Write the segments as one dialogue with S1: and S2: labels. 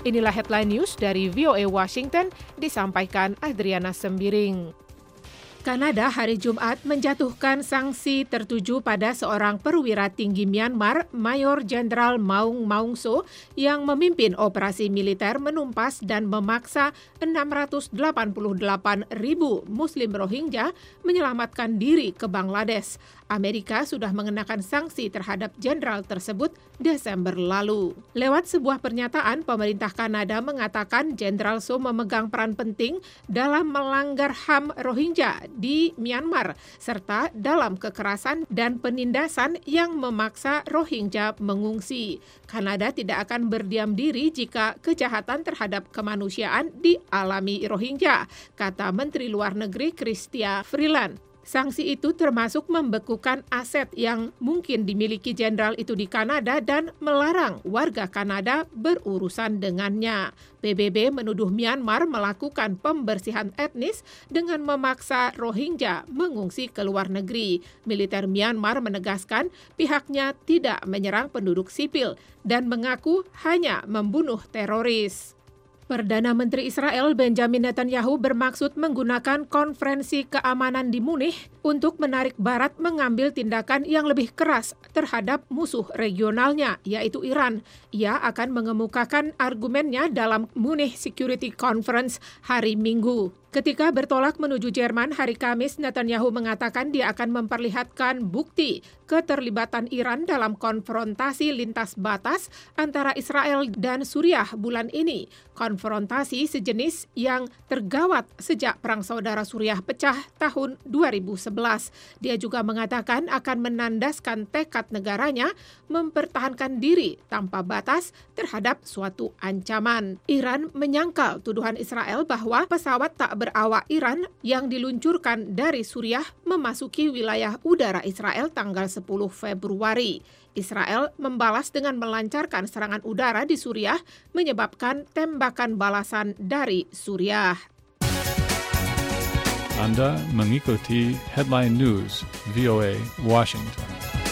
S1: Inilah headline news dari VOA Washington, disampaikan Adriana Sembiring. Kanada hari Jumat menjatuhkan sanksi tertuju pada seorang perwira tinggi Myanmar, Mayor Jenderal Maung Maungso, yang memimpin operasi militer menumpas dan memaksa 688.000 Muslim Rohingya menyelamatkan diri ke Bangladesh. Amerika sudah mengenakan sanksi terhadap jenderal tersebut Desember lalu. Lewat sebuah pernyataan, pemerintah Kanada mengatakan Jenderal So memegang peran penting dalam melanggar HAM Rohingya di Myanmar, serta dalam kekerasan dan penindasan yang memaksa Rohingya mengungsi. Kanada tidak akan berdiam diri jika kejahatan terhadap kemanusiaan dialami Rohingya, kata Menteri Luar Negeri Chrystia Freeland. Sanksi itu termasuk membekukan aset yang mungkin dimiliki jenderal itu di Kanada dan melarang warga Kanada berurusan dengannya. PBB menuduh Myanmar melakukan pembersihan etnis dengan memaksa Rohingya mengungsi ke luar negeri. Militer Myanmar menegaskan pihaknya tidak menyerang penduduk sipil dan mengaku hanya membunuh teroris. Perdana Menteri Israel Benjamin Netanyahu bermaksud menggunakan konferensi keamanan di Munich untuk menarik Barat mengambil tindakan yang lebih keras terhadap musuh regionalnya, yaitu Iran. Ia akan mengemukakan argumennya dalam Munich Security Conference hari Minggu. Ketika bertolak menuju Jerman hari Kamis, Netanyahu mengatakan dia akan memperlihatkan bukti keterlibatan Iran dalam konfrontasi lintas batas antara Israel dan Suriah bulan ini. Konfrontasi sejenis yang tergawat sejak Perang Saudara Suriah pecah tahun 2011. Dia juga mengatakan akan menandaskan tekad negaranya mempertahankan diri tanpa batas terhadap suatu ancaman. Iran menyangkal tuduhan Israel bahwa pesawat tak berawak Iran yang diluncurkan dari Suriah memasuki wilayah udara Israel tanggal 10 Februari. Israel membalas dengan melancarkan serangan udara di Suriah, menyebabkan tembakan balasan dari Suriah.
S2: Anda mengikuti Headline News VOA Washington.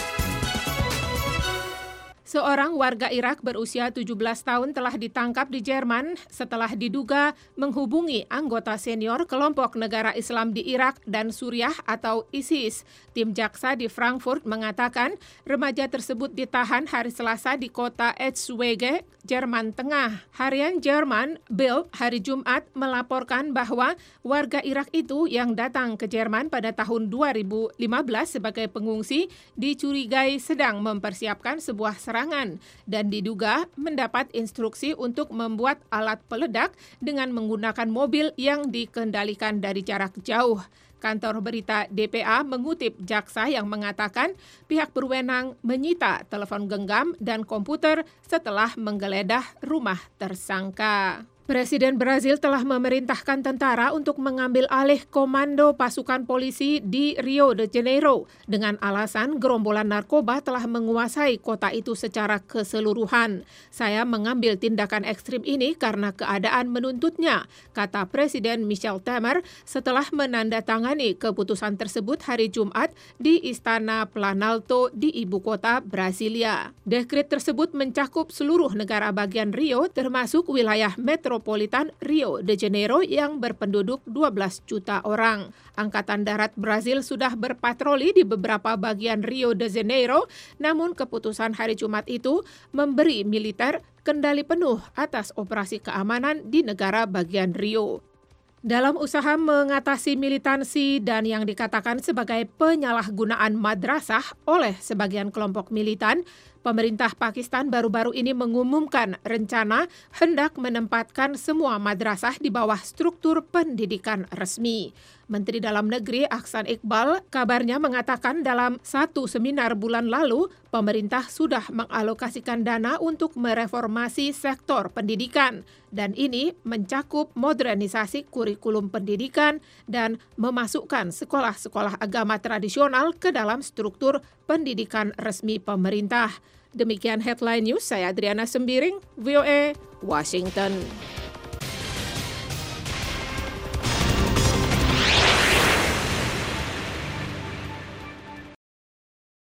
S1: Seorang warga Irak berusia 17 tahun telah ditangkap di Jerman setelah diduga menghubungi anggota senior kelompok negara Islam di Irak dan Suriah atau ISIS. Tim jaksa di Frankfurt mengatakan remaja tersebut ditahan hari Selasa di kota Erzgebirge, Jerman Tengah. Harian Jerman Bild hari Jumat melaporkan bahwa warga Irak itu yang datang ke Jerman pada tahun 2015 sebagai pengungsi dicurigai sedang mempersiapkan sebuah serangan dan diduga mendapat instruksi untuk membuat alat peledak dengan menggunakan mobil yang dikendalikan dari jarak jauh. Kantor berita DPA mengutip jaksa yang mengatakan pihak berwenang menyita telepon genggam dan komputer setelah menggeledah rumah tersangka. Presiden Brazil telah memerintahkan tentara untuk mengambil alih komando pasukan polisi di Rio de Janeiro dengan alasan gerombolan narkoba telah menguasai kota itu secara keseluruhan. Saya mengambil tindakan ekstrim ini karena keadaan menuntutnya, kata Presiden Michel Temer setelah menandatangani keputusan tersebut hari Jumat di Istana Planalto di ibu kota Brasilia. Dekret tersebut mencakup seluruh negara bagian Rio termasuk wilayah metropolitan Rio de Janeiro yang berpenduduk 12 juta orang. Angkatan Darat Brazil sudah berpatroli di beberapa bagian Rio de Janeiro, namun keputusan hari Jumat itu memberi militer kendali penuh atas operasi keamanan di negara bagian Rio. Dalam usaha mengatasi militansi dan yang dikatakan sebagai penyalahgunaan madrasah oleh sebagian kelompok militan, pemerintah Pakistan baru-baru ini mengumumkan rencana hendak menempatkan semua madrasah di bawah struktur pendidikan resmi. Menteri Dalam Negeri Ahsan Iqbal kabarnya mengatakan dalam satu seminar bulan lalu, pemerintah sudah mengalokasikan dana untuk mereformasi sektor pendidikan. Dan ini mencakup modernisasi kurikulum pendidikan dan memasukkan sekolah-sekolah agama tradisional ke dalam struktur pendidikan resmi pemerintah. Demikian Headline News, saya Adriana Sembiring, VOA, Washington.